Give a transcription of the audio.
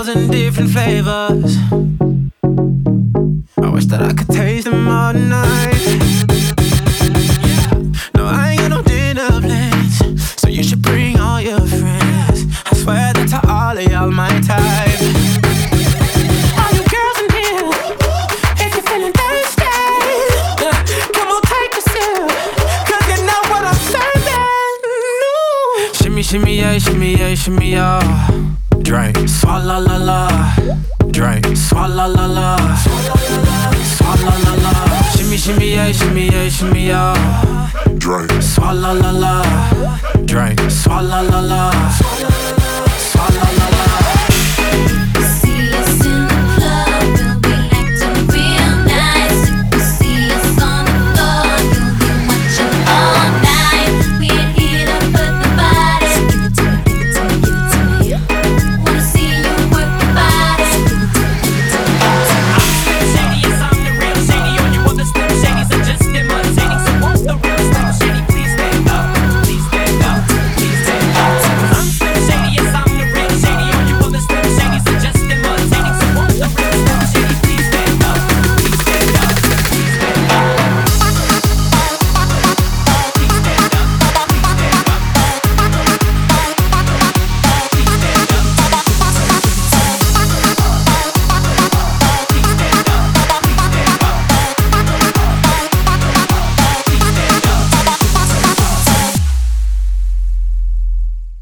1,000 different flavors. I wish that I could taste them all night. No, I ain't got no dinner plans, so you should bring all your friends. I swear that to all of y'all my type. All you girls in here, if you're feeling thirsty, come on, take a sip, 'cause you know what I'm serving. No. Shimmy, shimmy, yeah, shimmy, yeah, shimmy, yeah. Drink, swalla la la. Drink, swalla la la. Swalla la la. Shimmy, shimmy, yeah, shimmy, yeah, shimmy, yeah. Drink, swalla la la. Drink, swalla la la.